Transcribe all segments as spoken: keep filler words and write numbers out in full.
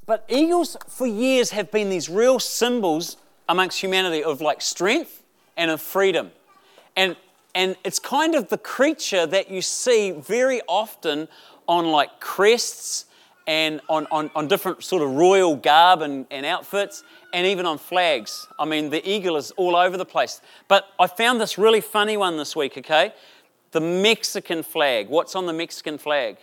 but eagles for years have been these real symbols amongst humanity of like strength and of freedom. And and it's kind of the creature that you see very often on like crests and on, on, on different sort of royal garb and, and outfits, and even on flags. I mean, the eagle is all over the place. But I found this really funny one this week, okay? The Mexican flag. What's on the Mexican flag?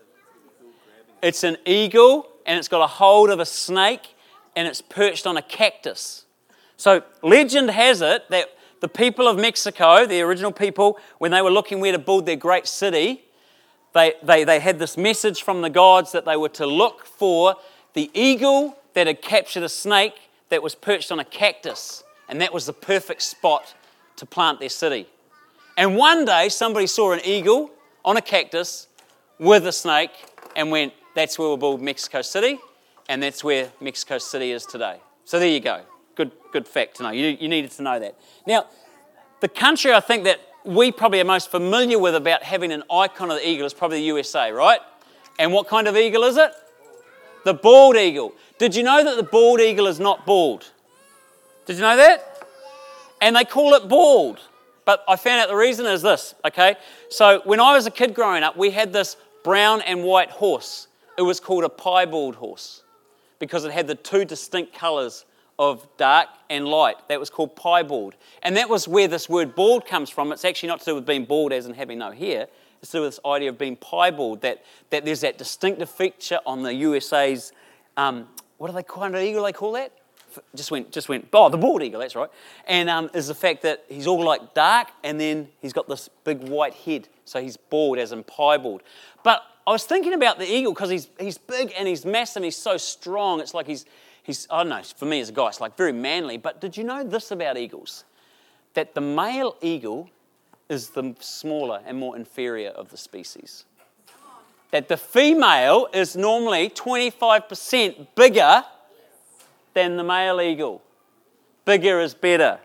It's an eagle, and it's got a hold of a snake, and it's perched on a cactus. So legend has it that the people of Mexico, the original people, when they were looking where to build their great city, They, they, they had this message from the gods that they were to look for the eagle that had captured a snake that was perched on a cactus. And that was the perfect spot to plant their city. And one day somebody saw an eagle on a cactus with a snake and went, that's where we'll build Mexico City. And that's where Mexico City is today. So there you go. Good, good fact to know. You, you needed to know that. Now, the country I think that we probably are most familiar with about having an icon of the eagle is probably the U S A, right? And what kind of eagle is it? The bald eagle. Did you know that the bald eagle is not bald? Did you know that? And they call it bald. But I found out the reason is this, okay? So when I was a kid growing up, we had this brown and white horse. It was called a piebald horse because it had the two distinct colours of dark and light. That was called piebald. And that was where this word bald comes from. It's actually not to do with being bald as in having no hair. It's to do with this idea of being piebald, that, that there's that distinctive feature on the U S A's, um, what do they call it, eagle they call that? Just went, just went, oh, the bald eagle, that's right. And um, is the fact that he's all like dark and then he's got this big white head. So he's bald as in piebald. But I was thinking about the eagle because he's, he's big and he's massive and he's so strong. It's like he's, He's, I don't know, for me as a guy, it's like very manly. But did you know this about eagles? That the male eagle is the smaller and more inferior of the species. That the female is normally twenty-five percent bigger than the male eagle. Bigger is better.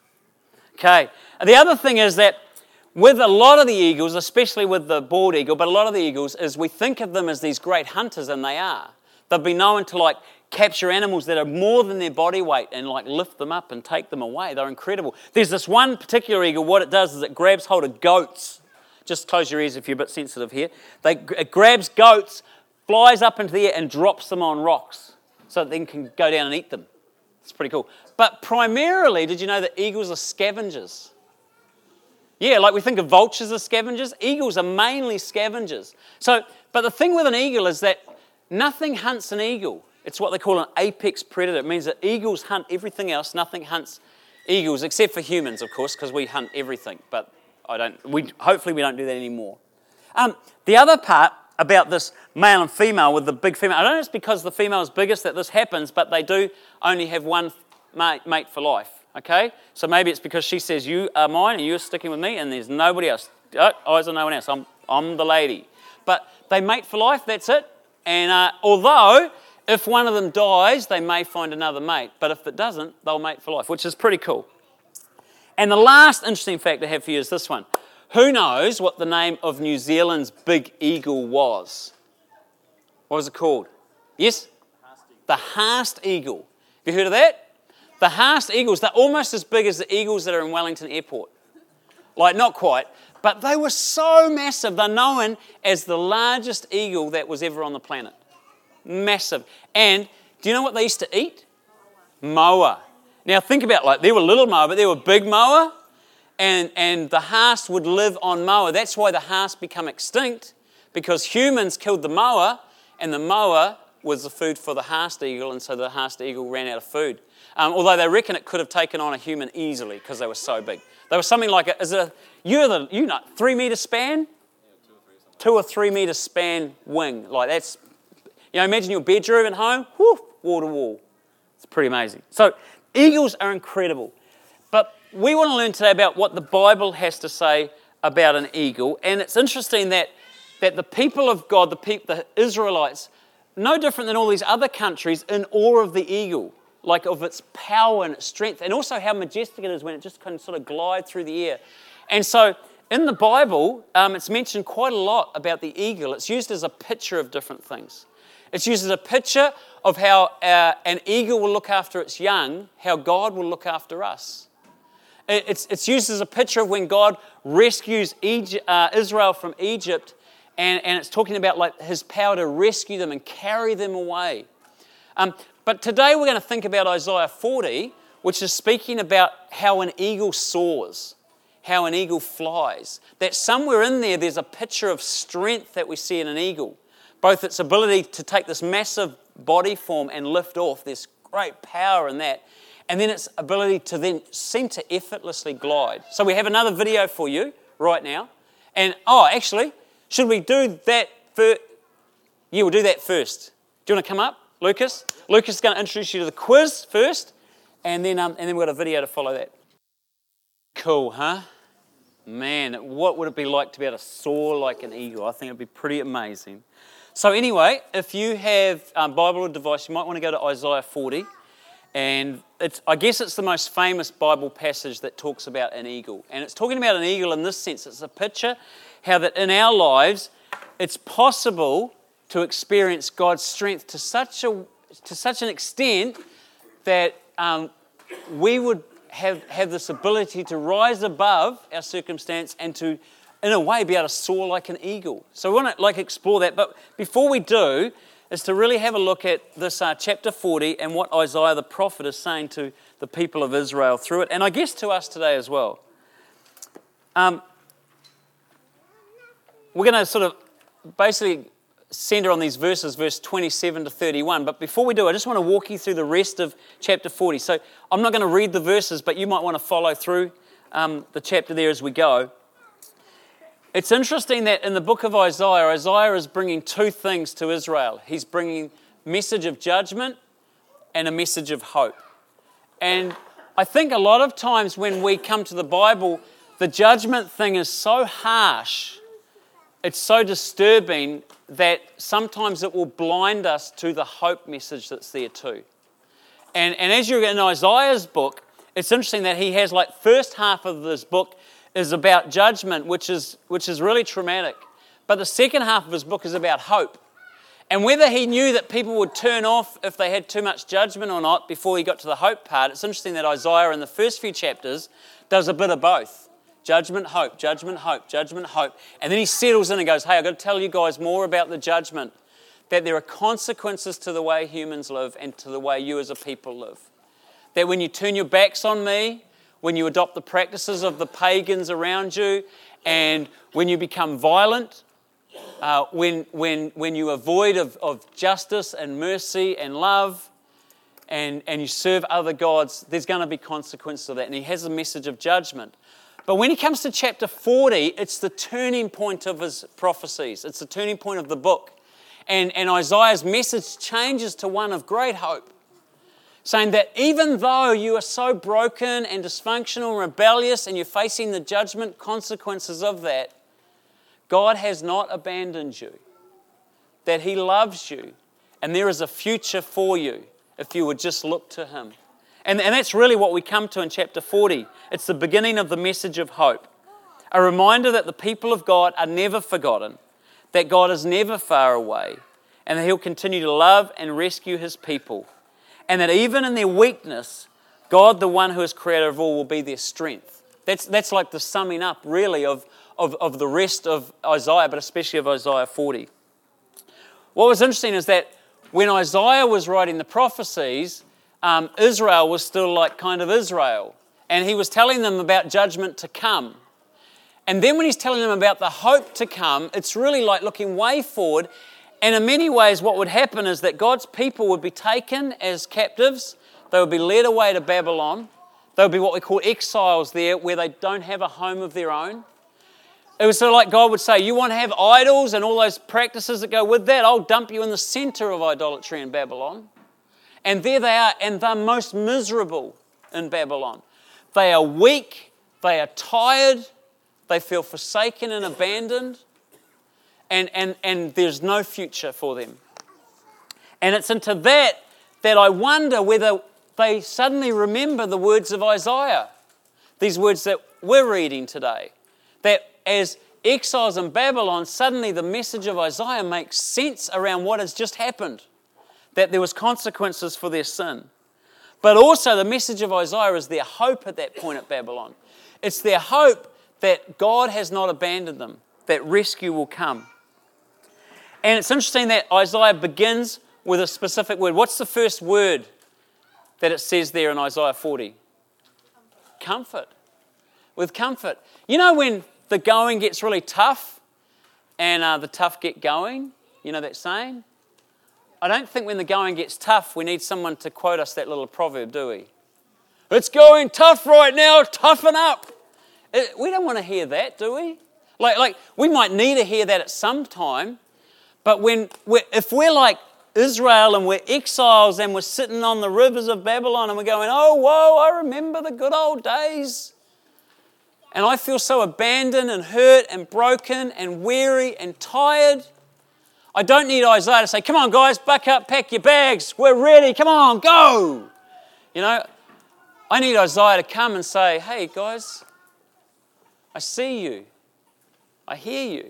Okay. And the other thing is that with a lot of the eagles, especially with the bald eagle, but a lot of the eagles, is we think of them as these great hunters, and they are. They've been known to like capture animals that are more than their body weight and like lift them up and take them away. They're incredible. There's this one particular eagle, what it does is it grabs hold of goats. Just close your ears if you're a bit sensitive here. They, it grabs goats, flies up into the air and drops them on rocks so that they can go down and eat them. It's pretty cool. But primarily, did you know that eagles are scavengers? Yeah, like we think of vultures as scavengers. Eagles are mainly scavengers. So, but the thing with an eagle is that nothing hunts an eagle. It's what they call an apex predator. It means that eagles hunt everything else. Nothing hunts eagles, except for humans, of course, because we hunt everything. But I don't. We hopefully we don't do that anymore. Um, the other part about this male and female with the big female, I don't know if it's because the female is biggest that this happens, but they do only have one mate, mate for life. Okay, so maybe it's because she says you are mine and you're sticking with me, and there's nobody else. Oh, eyes on no one else. I'm I'm the lady. But they mate for life. That's it. And uh, although if one of them dies, they may find another mate. But if it doesn't, they'll mate for life, which is pretty cool. And the last interesting fact I have for you is this one. Who knows what the name of New Zealand's big eagle was? What was it called? Yes? The Haast eagle. Have you heard of that? The Haast eagles, they're almost as big as the eagles that are in Wellington Airport. Like, not quite. But they were so massive. They're known as the largest eagle that was ever on the planet. Massive. And do you know what they used to eat? Moa. Now think about, like, there were little moa, but there were big moa, and, and the Haast would live on moa. That's why the Haast become extinct, because humans killed the moa, and the moa was the food for the Haast eagle, and so the Haast eagle ran out of food. Um, although they reckon it could have taken on a human easily because they were so big. They were something like a, is a you're the you know three meter span, yeah, two or three, two or three meter span wing. Like that's, you know, imagine your bedroom at home, whoo, wall to wall. It's pretty amazing. So eagles are incredible, but we want to learn today about what the Bible has to say about an eagle. And it's interesting that that the people of God, the people, the Israelites, no different than all these other countries, in awe of the eagle. Like of its power and its strength, and also how majestic it is when it just can sort of glide through the air. And so in the Bible, um, it's mentioned quite a lot about the eagle. It's used as a picture of different things. It's used as a picture of how uh, an eagle will look after its young, how God will look after us. It, it's, it's used as a picture of when God rescues Egypt, uh, Israel from Egypt, and, and it's talking about like his power to rescue them and carry them away. Um, but today we're going to think about Isaiah forty, which is speaking about how an eagle soars, how an eagle flies. That somewhere in there, there's a picture of strength that we see in an eagle. Both its ability to take this massive body form and lift off, there's great power in that. And then its ability to then seem to effortlessly glide. So we have another video for you right now. And, oh, actually, should we do that first? Yeah, we'll do that first. Do you want to come up, Lucas? Lucas is going to introduce you to the quiz first. And then, um, and then we've got a video to follow that. Cool, huh? Man, what would it be like to be able to soar like an eagle? I think it'd be pretty amazing. So anyway, if you have a um, Bible or device, you might want to go to Isaiah forty. And it's, I guess it's the most famous Bible passage that talks about an eagle. And it's talking about an eagle in this sense. It's a picture how that in our lives, it's possible to experience God's strength to such a to such an extent that um, we would have, have this ability to rise above our circumstance and to, in a way, be able to soar like an eagle. So we want to like explore that. But before we do, is to really have a look at this uh, chapter forty and what Isaiah the prophet is saying to the people of Israel through it, and I guess to us today as well. Um, we're going to sort of basically centre on these verses, verse twenty-seven to thirty-one, but before we do, I just want to walk you through the rest of chapter forty. So I'm not going to read the verses, but you might want to follow through um, the chapter there as we go. It's interesting that in the book of Isaiah, Isaiah is bringing two things to Israel. He's bringing a message of judgment and a message of hope. And I think a lot of times when we come to the Bible, the judgment thing is so harsh, it's so disturbing that sometimes it will blind us to the hope message that's there too. And, and as you're in Isaiah's book, it's interesting that he has like first half of this book is about judgment, which is which is really traumatic. But the second half of his book is about hope. And whether he knew that people would turn off if they had too much judgment or not before he got to the hope part, it's interesting that Isaiah in the first few chapters does a bit of both. Judgment, hope, judgment, hope, judgment, hope. And then he settles in and goes, hey, I've got to tell you guys more about the judgment, that there are consequences to the way humans live and to the way you as a people live. That when you turn your backs on me, when you adopt the practices of the pagans around you, and when you become violent, uh, when when when you avoid of, of justice and mercy and love, and, and you serve other gods, there's going to be consequences of that. And he has a message of judgment. But when he comes to chapter forty, it's the turning point of his prophecies. It's the turning point of the book. And, and Isaiah's message changes to one of great hope, saying that even though you are so broken and dysfunctional and rebellious and you're facing the judgment consequences of that, God has not abandoned you, that he loves you, and there is a future for you if you would just look to him. And, and that's really what we come to in chapter forty. It's the beginning of the message of hope, a reminder that the people of God are never forgotten, that God is never far away, and that he'll continue to love and rescue his people. And that even in their weakness, God, the one who is creator of all, will be their strength. That's that's like the summing up, really, of, of, of the rest of Isaiah, but especially of Isaiah forty. What was interesting is that when Isaiah was writing the prophecies, um, Israel was still like kind of Israel. And he was telling them about judgment to come. And then when he's telling them about the hope to come, it's really like looking way forward. And in many ways, what would happen is that God's people would be taken as captives. They would be led away to Babylon. They would be what we call exiles there, where they don't have a home of their own. It was sort of like God would say, you want to have idols and all those practices that go with that? I'll dump you in the center of idolatry in Babylon. And there they are, and they're most miserable in Babylon. They are weak, they are tired, they feel forsaken and abandoned. And, and, and there's no future for them. And it's into that that I wonder whether they suddenly remember the words of Isaiah, these words that we're reading today. That as exiles in Babylon, suddenly the message of Isaiah makes sense around what has just happened. that there was consequences for their sin. But also the message of Isaiah is their hope at that point at Babylon. It's their hope that God has not abandoned them, that rescue will come. And it's interesting that Isaiah begins with a specific word. What's the first word that it says there in Isaiah forty? Comfort. With comfort. You know when the going gets really tough and uh, the tough get going? You know that saying? I don't think when the going gets tough we need someone to quote us that little proverb, do we? It's going tough right now, toughen up. It, we don't want to hear that, do we? Like, like we might need to hear that at some time, but when we're, if we're like Israel and we're exiles and we're sitting on the rivers of Babylon and we're going, oh, whoa, I remember the good old days. And I feel so abandoned and hurt and broken and weary and tired. I don't need Isaiah to say, come on guys, buck up, pack your bags, we're ready, come on, go. You know, I need Isaiah to come and say, hey guys, I see you, I hear you.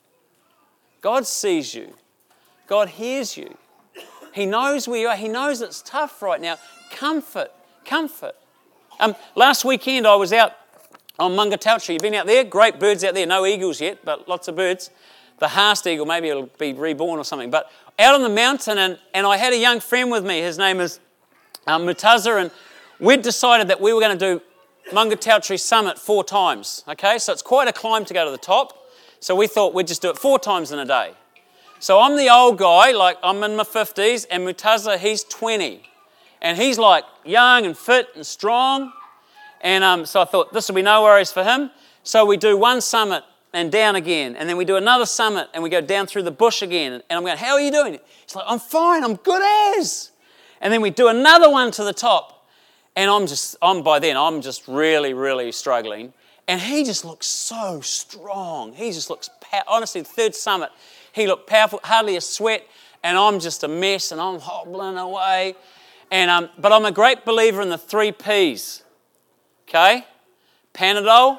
God sees you, God hears you. He knows where you are, He knows it's tough right now. Comfort, comfort. Um, last weekend I was out on Mungatauchi. You've been out there? Great birds out there, no eagles yet, but lots of birds. The Haast eagle, maybe it'll be reborn or something. But out on the mountain, and, and I had a young friend with me. His name is um, Mutaza, and we'd decided that we were going to do Mungatauchi Summit four times. Okay, so it's quite a climb to go to the top. So we thought we'd just do it four times in a day. So I'm the old guy, like I'm in my fifties, and Mutaza, he's twenty. And he's like young and fit and strong. And um, so I thought this will be no worries for him. So we do one summit and down again. And then we do another summit and we go down through the bush again. And I'm going, how are you doing? He's like, I'm fine, I'm good as. And then we do another one to the top. And I'm just, I'm by then, I'm just really, really struggling. And he just looks so strong. He just looks, pow- honestly, the third summit, he looked powerful, hardly a sweat. And I'm just a mess and I'm hobbling away. And um, But I'm a great believer in the three P's. Okay? Panadol.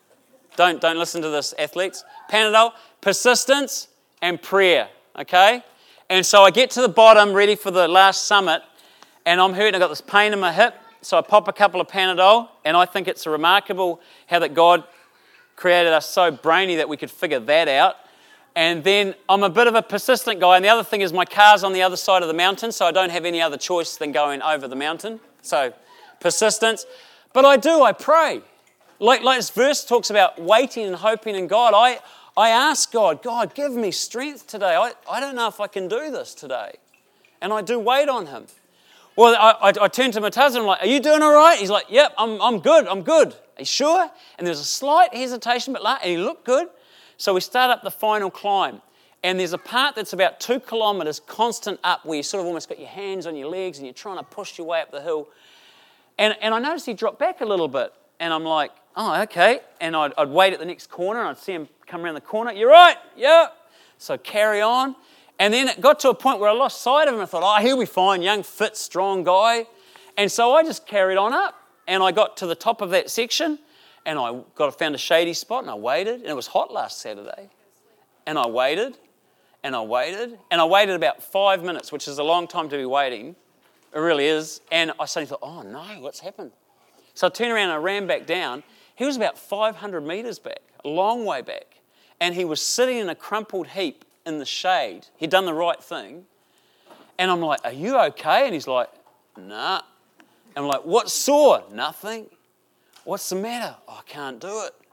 Don't, don't listen to this, athletes. Panadol, persistence, and prayer, okay? And so I get to the bottom, ready for the last summit, and I'm hurting. I've got this pain in my hip, so I pop a couple of Panadol, and I think it's remarkable how that God created us so brainy that we could figure that out. And then I'm a bit of a persistent guy, and the other thing is my car's on the other side of the mountain, so I don't have any other choice than going over the mountain. So persistence. But I do, I pray. Like, like this verse talks about waiting and hoping in God. I, I ask God, God, give me strength today. I, I don't know if I can do this today. And I do wait on Him. Well, I, I, I turn to Mutaza and I'm like, are you doing all right? He's like, yep, I'm, I'm good, I'm good. Are you sure? And there's a slight hesitation, but and he looked good. So we start up the final climb. And there's a part that's about two kilometres constant up where you sort of almost got your hands on your legs and you're trying to push your way up the hill. And, and I noticed he dropped back a little bit. And I'm like, oh, okay. And I'd, I'd wait at the next corner and I'd see him come around the corner. You're right, yeah. So carry on. And then it got to a point where I lost sight of him. I thought, oh, he'll be fine, young, fit, strong guy. And so I just carried on up. And I got to the top of that section and I got found a shady spot and I waited. And it was hot last Saturday. And I waited and I waited. And I waited about five minutes, which is a long time to be waiting. It really is. And I suddenly thought, oh, no, what's happened? So I turned around and I ran back down. He was about five hundred metres back, a long way back. And he was sitting in a crumpled heap in the shade. He'd done the right thing. And I'm like, are you okay? And he's like, nah. And I'm like, what's sore? Nothing. What's the matter? Oh, I can't do it.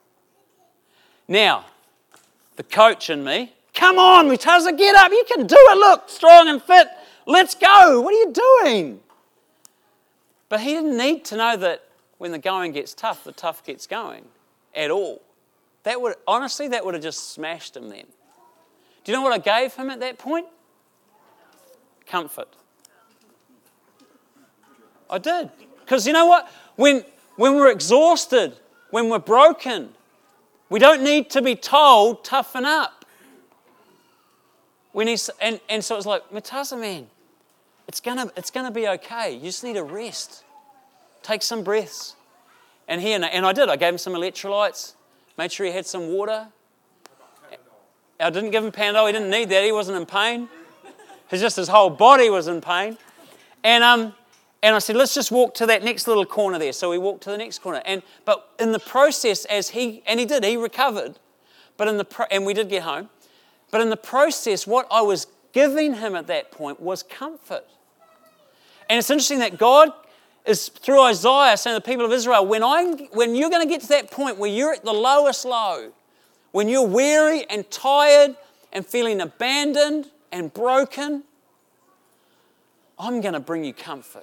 Now, the coach in me, come on, Mutaza, get up. You can do it. Look, strong and fit. Let's go. What are you doing? But he didn't need to know that when the going gets tough, the tough gets going at all. That would, honestly, that would have just smashed him then. Do you know what I gave him at that point? Comfort. I did. Because you know what? When, when we're exhausted, when we're broken, we don't need to be told, toughen up. We need, and, and so it's like, Mutaza, man, It's gonna, it's gonna be okay. You just need to rest. Take some breaths. And he and, and I did. I gave him some electrolytes. Made sure he had some water. I didn't give him Panadol. He didn't need that. He wasn't in pain. His, just his whole body was in pain. And um, and I said, let's just walk to that next little corner there. So we walked to the next corner. And but in the process, as he, and he did, he recovered. But in the pro, and we did get home. But in the process, what I was giving him at that point was comfort. And it's interesting that God is, through Isaiah, saying to the people of Israel, when, I, when you're going to get to that point where you're at the lowest low, when you're weary and tired and feeling abandoned and broken, I'm going to bring you comfort.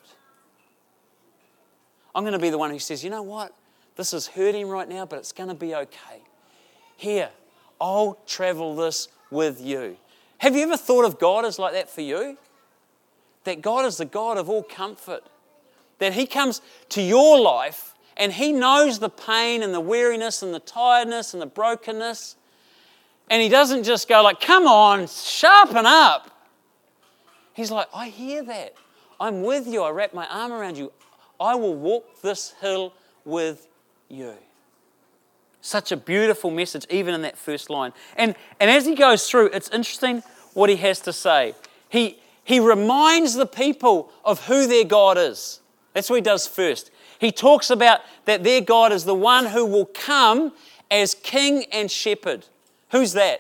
I'm going to be the one who says, you know what? This is hurting right now, but it's going to be okay. Here, I'll travel this with you. Have you ever thought of God as like that for you? That God is the God of all comfort. That He comes to your life and He knows the pain and the weariness and the tiredness and the brokenness. And He doesn't just go like, come on, sharpen up. He's like, I hear that. I'm with you. I wrap my arm around you. I will walk this hill with you. Such a beautiful message, even in that first line. And, and as he goes through, it's interesting what he has to say. He, he reminds the people of who their God is. That's what he does first. He talks about that their God is the one who will come as king and shepherd. Who's that?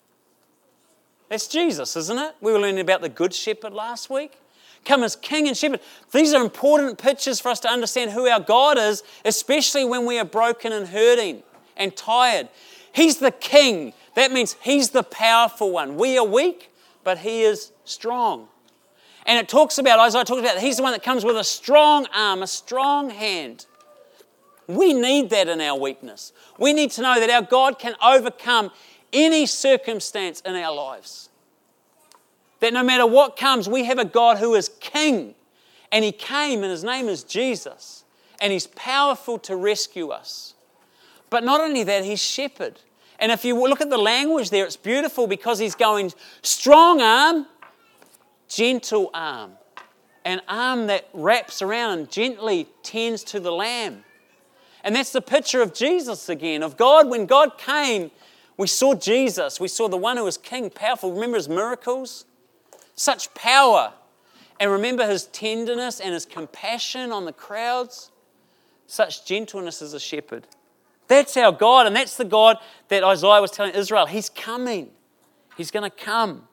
That's Jesus, isn't it? We were learning about the good shepherd last week. Come as king and shepherd. These are important pictures for us to understand who our God is, especially when we are broken and hurting and tired. He's the king. That means He's the powerful one. We are weak, but He is strong. And it talks about, Isaiah talks about, He's the one that comes with a strong arm, a strong hand. We need that in our weakness. We need to know that our God can overcome any circumstance in our lives. That no matter what comes, we have a God who is king. And He came and His name is Jesus. And He's powerful to rescue us. But not only that, He's shepherd. And if you look at the language there, it's beautiful because He's going strong arm, gentle arm. An arm that wraps around and gently tends to the lamb. And that's the picture of Jesus again, of God. When God came, we saw Jesus. We saw the one who was king, powerful. Remember His miracles? Such power. And remember His tenderness and His compassion on the crowds. Such gentleness as a shepherd. That's our God, and that's the God that Isaiah was telling Israel. He's coming. He's going to come.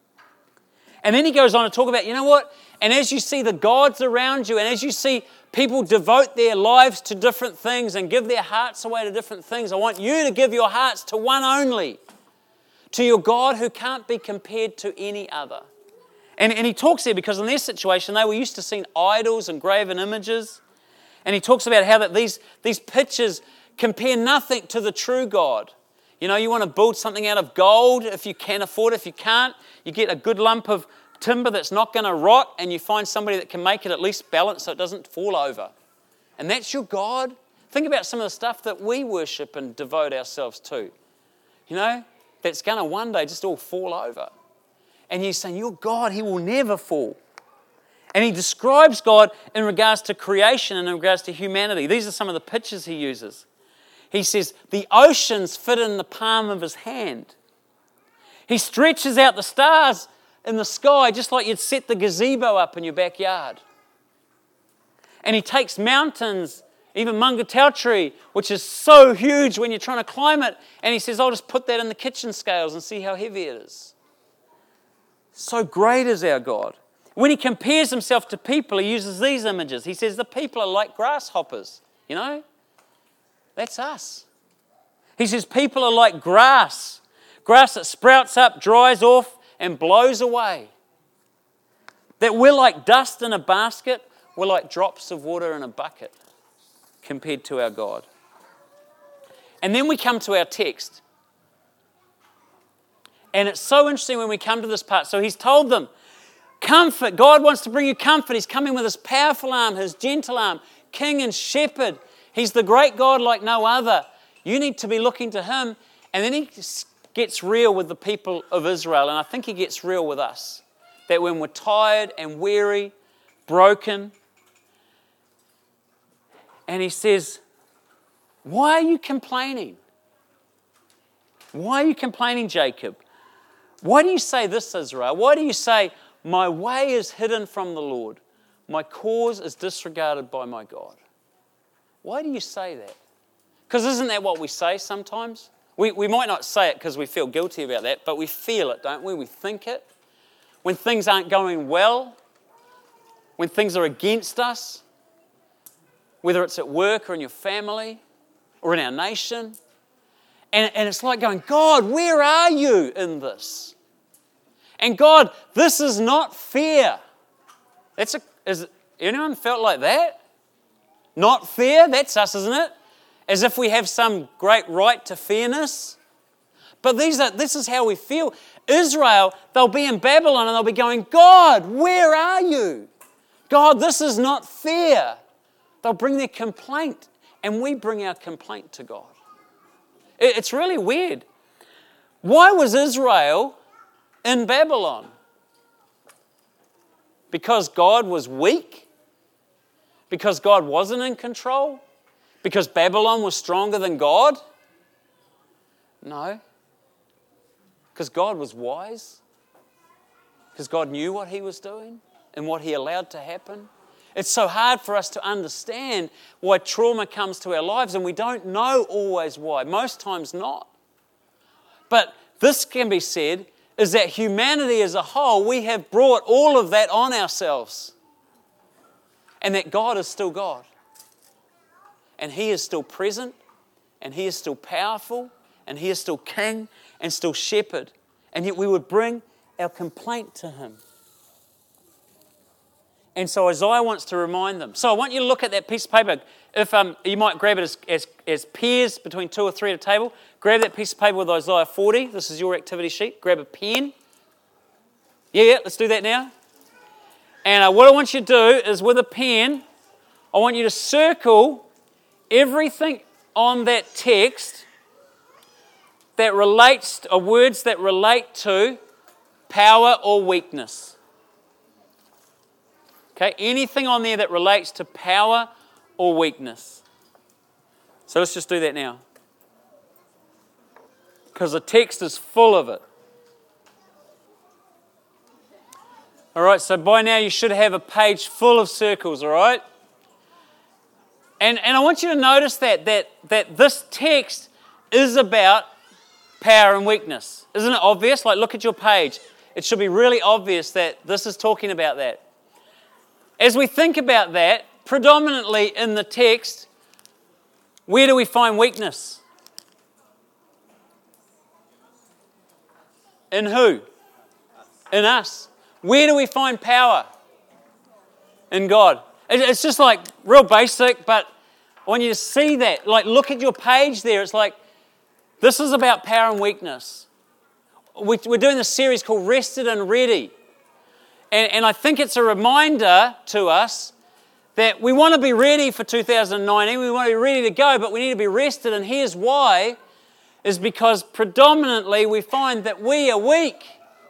And then he goes on to talk about, you know what? And as you see the gods around you, and as you see people devote their lives to different things and give their hearts away to different things, I want you to give your hearts to one only. To your God who can't be compared to any other. And, and he talks there because in their situation, they were used to seeing idols and graven images. And he talks about how that these, these pictures compare nothing to the true God. You know, you want to build something out of gold if you can afford it. If you can't, you get a good lump of timber that's not going to rot and you find somebody that can make it at least balanced so it doesn't fall over. And that's your God. Think about some of the stuff that we worship and devote ourselves to. You know, that's going to one day just all fall over. And He's saying, your God, He will never fall. And He describes God in regards to creation and in regards to humanity. These are some of the pictures He uses. He says, the oceans fit in the palm of His hand. He stretches out the stars in the sky just like you'd set the gazebo up in your backyard. And He takes mountains, even Mungatautree, which is so huge when you're trying to climb it, and He says, I'll just put that in the kitchen scales and see how heavy it is. So great is our God. When He compares Himself to people, He uses these images. He says the people are like grasshoppers, you know? That's us. He says people are like grass. Grass that sprouts up, dries off, and blows away. That we're like dust in a basket, we're like drops of water in a bucket compared to our God. And then we come to our text. And it's so interesting when we come to this part. So He's told them, comfort. God wants to bring you comfort. He's coming with His powerful arm, His gentle arm, king and shepherd. He's the great God like no other. You need to be looking to Him. And then He gets real with the people of Israel. And I think He gets real with us. That when we're tired and weary, broken, and He says, why are you complaining? Why are you complaining, Jacob? Why do you say this, Israel? Why do you say, My way is hidden from the Lord. My cause is disregarded by my God. Why do you say that? Because isn't that what we say sometimes? We, we might not say it because we feel guilty about that, but we feel it, don't we? We think it. When things aren't going well, when things are against us, whether it's at work or in your family or in our nation, and, and it's like going, God, where are you in this? And God, this is not fair. That's a, is anyone felt like that? Not fair? That's us, isn't it? As if we have some great right to fairness. But these are, this is how we feel. Israel, they'll be in Babylon and they'll be going, God, where are you? God, this is not fair. They'll bring their complaint, and we bring our complaint to God. It's really weird. Why was Israel in Babylon? Because God was weak? Because God wasn't in control? Because Babylon was stronger than God? No. Because God was wise? Because God knew what He was doing and what He allowed to happen? It's so hard for us to understand why trauma comes to our lives, and we don't know always why. Most times not. But this can be said, is that humanity as a whole, we have brought all of that on ourselves. And that God is still God. And He is still present, and He is still powerful, and He is still King and still Shepherd. And yet we would bring our complaint to Him. And so Isaiah wants to remind them. So I want you to look at that piece of paper. If um, you might grab it as, as, as pairs between two or three at a table. Grab that piece of paper with Isaiah forty. This is your activity sheet. Grab a pen. Yeah, yeah, let's do that now. And uh, what I want you to do is with a pen, I want you to circle everything on that text that relates, or words that relate to power or weakness. Okay, anything on there that relates to power or weakness. So let's just do that now. Because the text is full of it. All right, so by now you should have a page full of circles, all right? And, and I want you to notice that, that, that this text is about power and weakness. Isn't it obvious? Like, look at your page. It should be really obvious that this is talking about that. As we think about that, predominantly in the text, where do we find weakness? In who? In us. Where do we find power? In God. It's just like real basic, but I want you to see that. Like, look at your page there. It's like, this is about power and weakness. We're doing this series called Rested and Ready. And, and I think it's a reminder to us that we want to be ready for two thousand nineteen. We want to be ready to go, but we need to be rested. And here's why, is because predominantly we find that we are weak.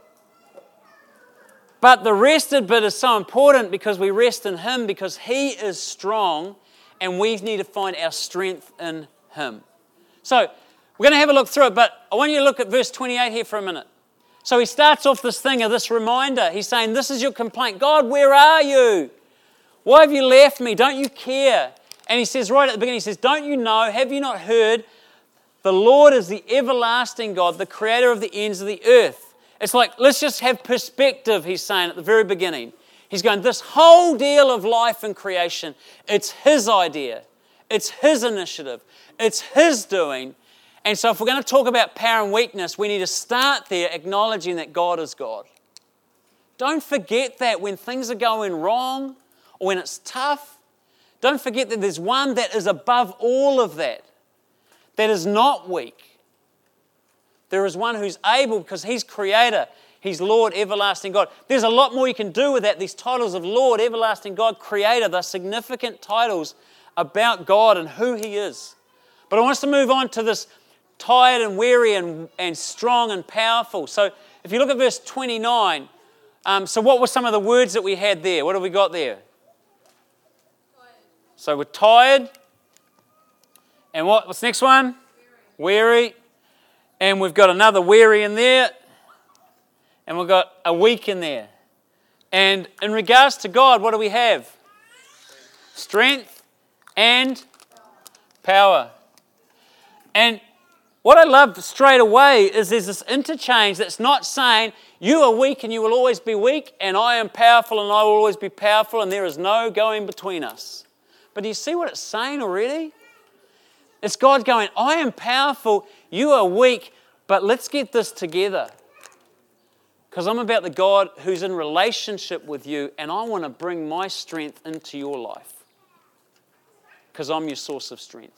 But the rested bit is so important because we rest in Him, because He is strong and we need to find our strength in Him. So we're going to have a look through it, but I want you to look at verse twenty-eight here for a minute. So he starts off this thing of this reminder. He's saying, this is your complaint. God, where are you? Why have you left me? Don't you care? And he says right at the beginning, he says, don't you know, have you not heard? The Lord is the everlasting God, the creator of the ends of the earth. It's like, let's just have perspective, he's saying at the very beginning. He's going, this whole deal of life and creation, it's His idea. It's His initiative. It's His doing. And so if we're going to talk about power and weakness, we need to start there acknowledging that God is God. Don't forget that when things are going wrong or when it's tough. Don't forget that there's one that is above all of that, that is not weak. There is one who's able because He's Creator. He's Lord, Everlasting God. There's a lot more you can do with that. These titles of Lord, Everlasting God, Creator, they're significant titles about God and who He is. But I want us to move on to this tired and weary and, and strong and powerful. So if you look at verse twenty-nine, um, so what were some of the words that we had there? What have we got there? Tired. So we're tired. And what, what's the next one? Weary. weary. And we've got another weary in there. And we've got a weak in there. And in regards to God, what do we have? Strength and power. And what I love straight away is there's this interchange that's not saying you are weak and you will always be weak, and I am powerful and I will always be powerful, and there is no going between us. But do you see what it's saying already? It's God going, I am powerful, you are weak, but let's get this together. Because I'm about the God who's in relationship with you, and I want to bring my strength into your life. Because I'm your source of strength.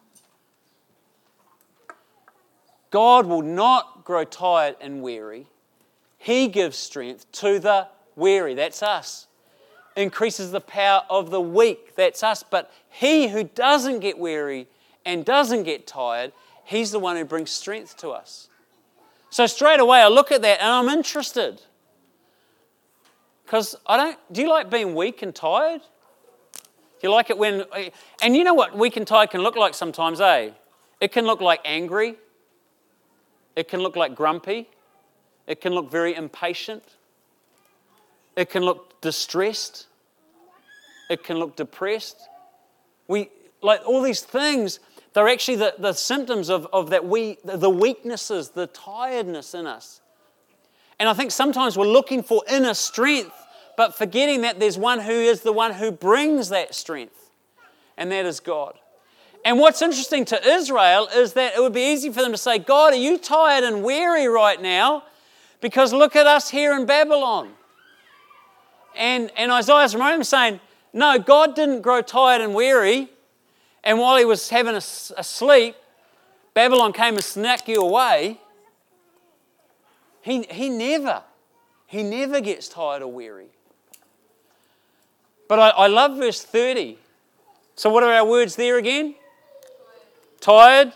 God will not grow tired and weary. He gives strength to the weary. That's us. Increases the power of the weak. That's us. But he who doesn't get weary and doesn't get tired, he's the one who brings strength to us. So straight away I look at that and I'm interested. Because I don't, do you like being weak and tired? Do you like it when, and you know what weak and tired can look like sometimes, eh? It can look like angry. It can look like grumpy. It can look very impatient. It can look distressed. It can look depressed. We, like all these things, they're actually the, the symptoms of, of that we, the weaknesses, the tiredness in us. And I think sometimes we're looking for inner strength, but forgetting that there's one who is the one who brings that strength, and that is God. And what's interesting to Israel is that it would be easy for them to say, God, are you tired and weary right now? Because look at us here in Babylon. And, and Isaiah's reminding them saying, no, God didn't grow tired and weary. And while he was having a, a sleep, Babylon came and snapped you away. He, he never, he never gets tired or weary. But I, I love verse thirty. So what are our words there again? Tired,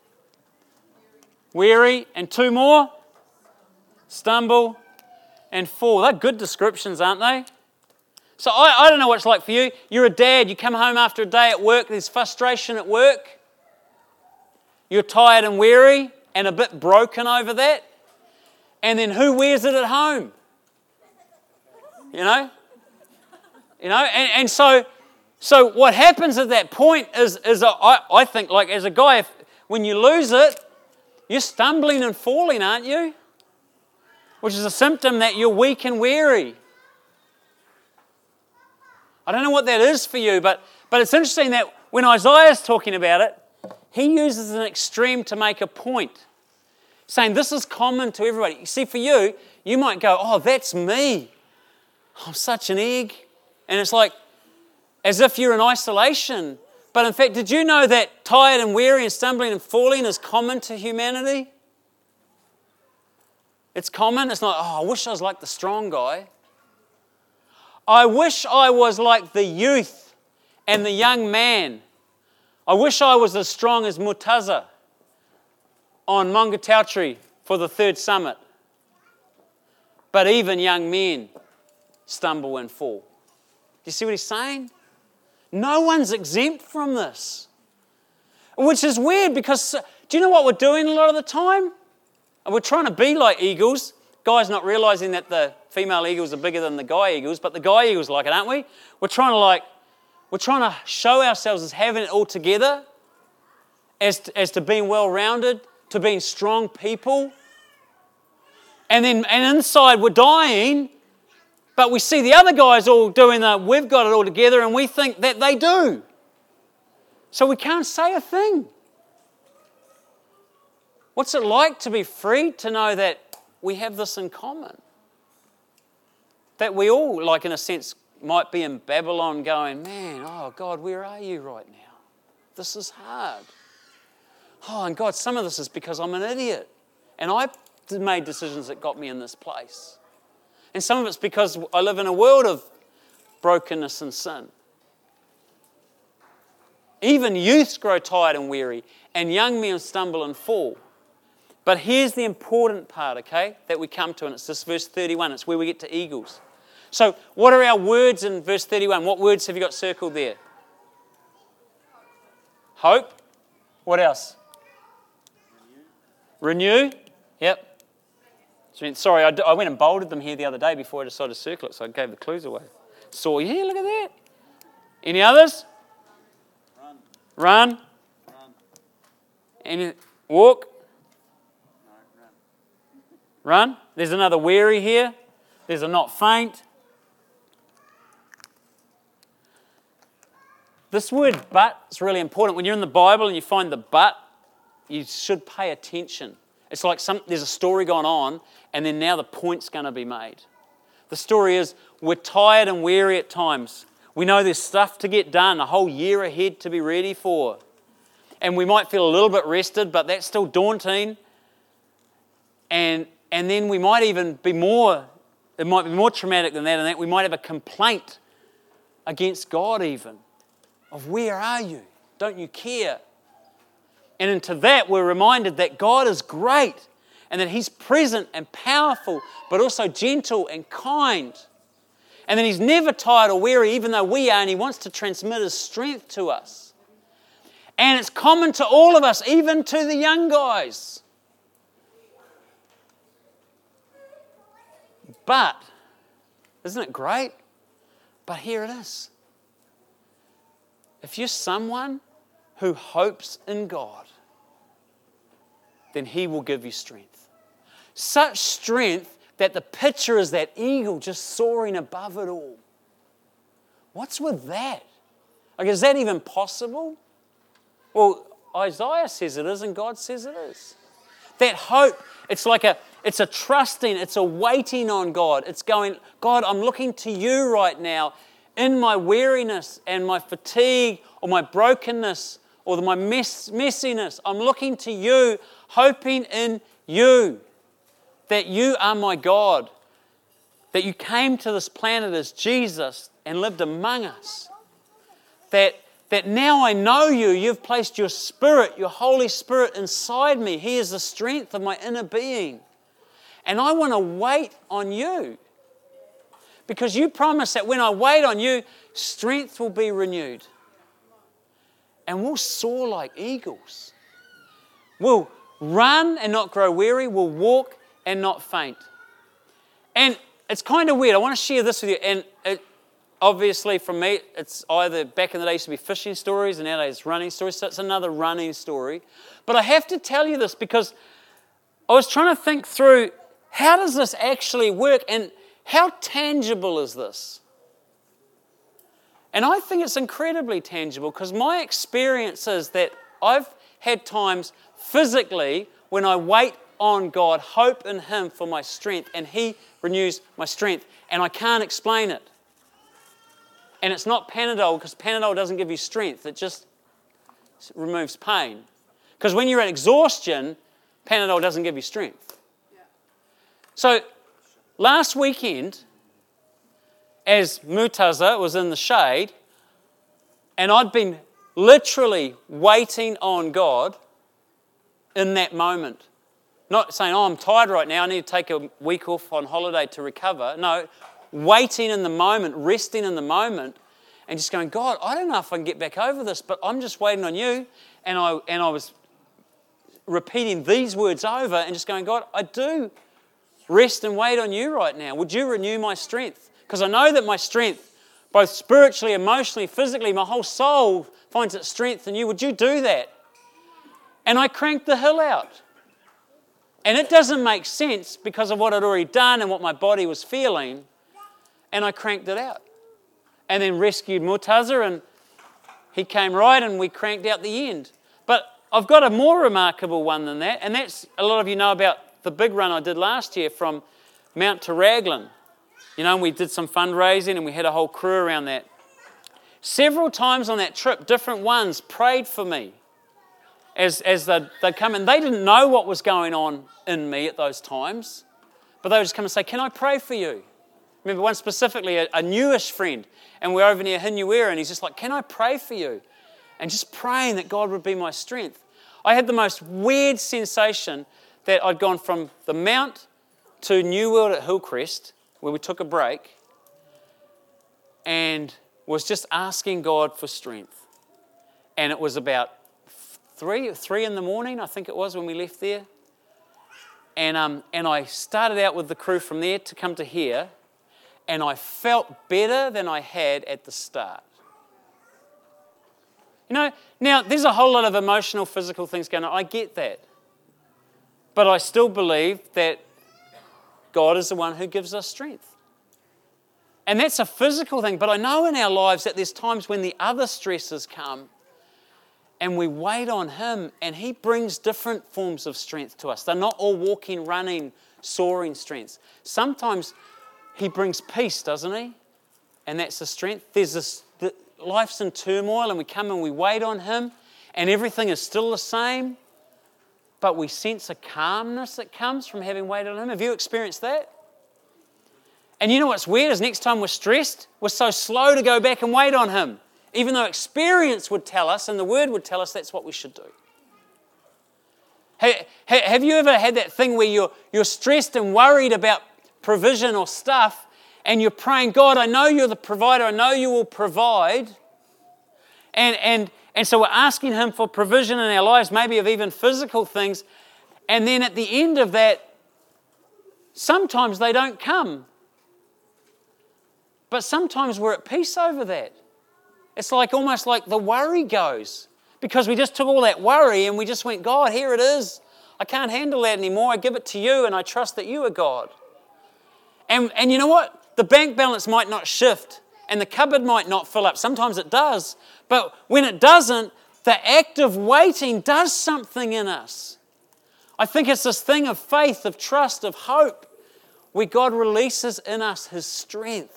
weary, and two more. Stumble and fall. They're good descriptions, aren't they? So I, I don't know what it's like for you. You're a dad, you come home after a day at work, there's frustration at work. You're tired and weary and a bit broken over that. And then who wears it at home? You know? You know, and, and so so what happens at that point is, is a, I, I think, like as a guy, if, when you lose it, you're stumbling and falling, aren't you? Which is a symptom that you're weak and weary. I don't know what that is for you, but, but it's interesting that when Isaiah's talking about it, he uses an extreme to make a point, saying this is common to everybody. You see, for you, you might go, oh, that's me. I'm such an egg. And it's like, as if you're in isolation. But in fact, did you know that tired and weary and stumbling and falling is common to humanity? It's common. It's not, oh, I wish I was like the strong guy. I wish I was like the youth and the young man. I wish I was as strong as Murtaza on Mongatautri for the third summit. But even young men stumble and fall. Do you see what he's saying? No one's exempt from this. Which is weird because, do you know what we're doing a lot of the time? We're trying to be like eagles. Guys not realising that the female eagles are bigger than the guy eagles, but the guy eagles like it, aren't we? We're trying to like, we're trying to show ourselves as having it all together, as to, as to being well-rounded, to being strong people. And then and inside we're dying, but we see the other guys all doing the, we've got it all together, and we think that they do. So we can't say a thing. What's it like to be free to know that we have this in common? That we all, like in a sense, might be in Babylon going, man, oh God, where are you right now? This is hard. Oh, and God, some of this is because I'm an idiot. And I made decisions that got me in this place. And some of it's because I live in a world of brokenness and sin. Even youths grow tired and weary, and young men stumble and fall. But here's the important part, okay, that we come to, and it's this verse thirty-one. It's where we get to eagles. So what are our words in verse thirty-one? What words have you got circled there? Hope. What else? Renew. Renew. Yep. Strength. Sorry, I, d- I went and bolded them here the other day before I decided to circle it, so I gave the clues away. Saw, yeah, look at that. Any others? Run. Run. Run. Any, walk. No, run. Run. There's another weary here. There's a not faint. This word but is really important. When you're in the Bible and you find the but, you should pay attention. It's like some, there's a story going on, and then now the point's going to be made. The story is we're tired and weary at times. We know there's stuff to get done, a whole year ahead to be ready for. And we might feel a little bit rested, but that's still daunting. And, and then we might even be more, it might be more traumatic than that, and that we might have a complaint against God even, of where are you? Don't you care? And into that we're reminded that God is great and that He's present and powerful, but also gentle and kind. And that He's never tired or weary, even though we are, and He wants to transmit His strength to us. And it's common to all of us, even to the young guys. But, isn't it great? But here it is. If you're someone who hopes in God, then He will give you strength. Such strength that the picture is that eagle just soaring above it all. What's with that? Like, is that even possible? Well, Isaiah says it is and God says it is. That hope, it's like a, it's a trusting, it's a waiting on God. It's going, God, I'm looking to you right now in my weariness and my fatigue or my brokenness or my mess, messiness. I'm looking to you, hoping in you, that you are my God, that you came to this planet as Jesus and lived among us, that, that now I know you, you've placed your Spirit, your Holy Spirit inside me. He is the strength of my inner being. And I want to wait on you. Because you promise that when I wait on you, strength will be renewed. And we'll soar like eagles. We'll run and not grow weary. We'll walk and not faint. And it's kind of weird. I want to share this with you. And it, obviously for me, it's either back in the day used to be fishing stories and nowadays it's running stories. So it's another running story. But I have to tell you this because I was trying to think through, how does this actually work? And how tangible is this? And I think it's incredibly tangible because my experience is that I've had times physically when I wait on God, hope in Him for my strength, and He renews my strength, and I can't explain it. And it's not Panadol, because Panadol doesn't give you strength, it just removes pain. Because when you're at exhaustion, Panadol doesn't give you strength. So last weekend, as Murtaza was in the shade, and I'd been literally waiting on God in that moment. Not saying, oh, I'm tired right now, I need to take a week off on holiday to recover. No, waiting in the moment, resting in the moment, and just going, God, I don't know if I can get back over this, but I'm just waiting on you. And I and I was repeating these words over and just going, God, I do rest and wait on you right now. Would you renew my strength? Because I know that my strength, both spiritually, emotionally, physically, my whole soul finds its strength in you. Would you do that? And I cranked the hill out. And it doesn't make sense because of what I'd already done and what my body was feeling. And I cranked it out. And then rescued Murtaza, and he came right and we cranked out the end. But I've got a more remarkable one than that, and that's, a lot of you know about the big run I did last year from Mount to Raglan. You know, we did some fundraising and we had a whole crew around that. Several times on that trip, different ones prayed for me as, as they'd, they'd come in. They didn't know what was going on in me at those times, but they would just come and say, can I pray for you? Remember one specifically, a, a newish friend, and we're over near Hinuera, and he's just like, can I pray for you? And just praying that God would be my strength. I had the most weird sensation that I'd gone from the Mount to New World at Hillcrest, where we took a break, and was just asking God for strength. And it was about three, three in the morning, I think it was, when we left there. And, um, and I started out with the crew from there to come to here, and I felt better than I had at the start. You know, now there's a whole lot of emotional, physical things going on. I get that. But I still believe that God is the one who gives us strength. And that's a physical thing, but I know in our lives that there's times when the other stresses come and we wait on Him and He brings different forms of strength to us. They're not all walking, running, soaring strengths. Sometimes He brings peace, doesn't He? And that's the strength. There's this, the, life's in turmoil and we come and we wait on Him and everything is still the same, but we sense a calmness that comes from having waited on Him. Have you experienced that? And you know what's weird is next time we're stressed, we're so slow to go back and wait on Him, even though experience would tell us and the Word would tell us that's what we should do. Have you ever had that thing where you're, you're stressed and worried about provision or stuff and you're praying, God, I know You're the provider, I know You will provide. And, and, and so we're asking Him for provision in our lives, maybe of even physical things. And then at the end of that, sometimes they don't come. But sometimes we're at peace over that. It's like almost like the worry goes. Because we just took all that worry and we just went, God, here it is. I can't handle that anymore. I give it to You and I trust that You are God. And, and you know what? The bank balance might not shift and the cupboard might not fill up. Sometimes it does. But when it doesn't, the act of waiting does something in us. I think it's this thing of faith, of trust, of hope, where God releases in us His strength.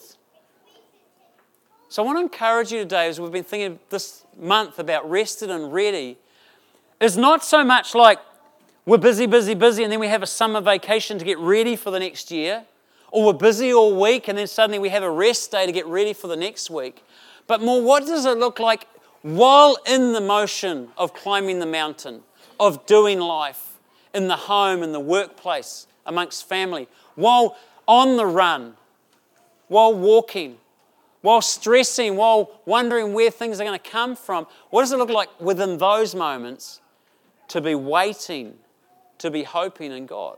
So I want to encourage you today, as we've been thinking this month about rested and ready, is not so much like we're busy, busy, busy, and then we have a summer vacation to get ready for the next year, or we're busy all week and then suddenly we have a rest day to get ready for the next week. But more, what does it look like while in the motion of climbing the mountain, of doing life, in the home, in the workplace, amongst family, while on the run, while walking, while stressing, while wondering where things are going to come from? What does it look like within those moments to be waiting, to be hoping in God?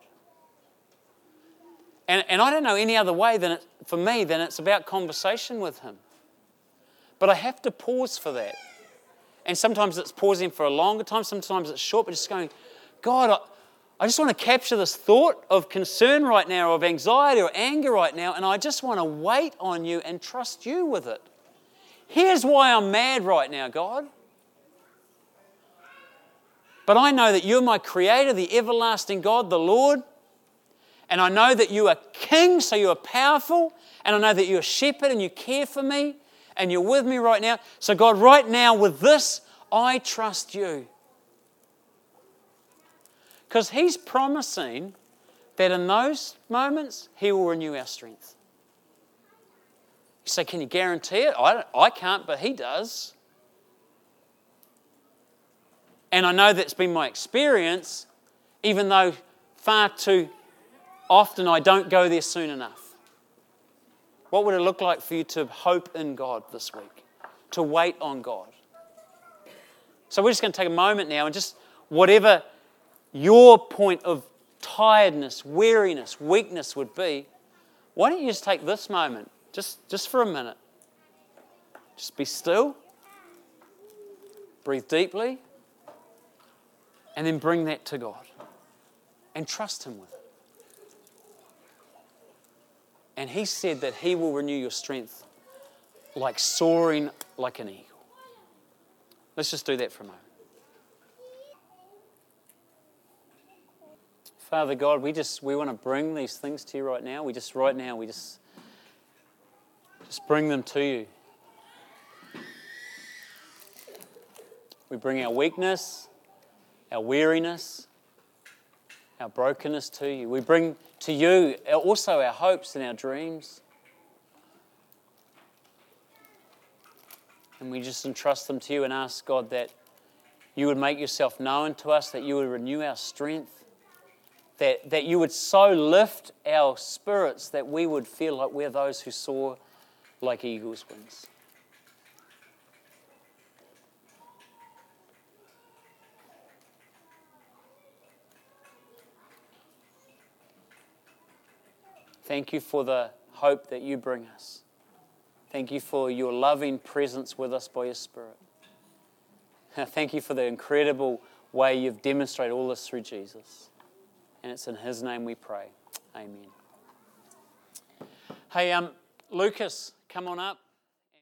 And, and I don't know any other way than it, for me than it's about conversation with Him. But I have to pause for that. And sometimes it's pausing for a longer time, sometimes it's short, but just going, God, I, I just want to capture this thought of concern right now, of anxiety or anger right now, and I just want to wait on You and trust You with it. Here's why I'm mad right now, God. But I know that You're my Creator, the everlasting God, the Lord, and I know that You are King, so You are powerful, and I know that You're a shepherd and You care for me, and You're with me right now. So God, right now with this, I trust You. Because He's promising that in those moments, He will renew our strength. You say, can you guarantee it? I, I can't, but He does. And I know that's been my experience, even though far too often I don't go there soon enough. What would it look like for you to hope in God this week? To wait on God? So we're just going to take a moment now and just whatever your point of tiredness, weariness, weakness would be, why don't you just take this moment, just, just for a minute. Just be still, breathe deeply, and then bring that to God and trust Him with it. And He said that He will renew your strength like soaring like an eagle. Let's just do that for a moment. Father God, we just we want to bring these things to You right now. We just right now we just just bring them to You. We bring our weakness, our weariness, our brokenness to You. We bring to You also our hopes and our dreams. And we just entrust them to You and ask, God, that You would make Yourself known to us, that You would renew our strength, that, that You would so lift our spirits that we would feel like we're those who soar like eagle's wings. Thank you for the hope that you bring us. Thank you for your loving presence with us by your Spirit. Thank you for the incredible way you've demonstrated all this through Jesus. And it's in His name we pray. Amen. Hey, um, Lucas, come on up.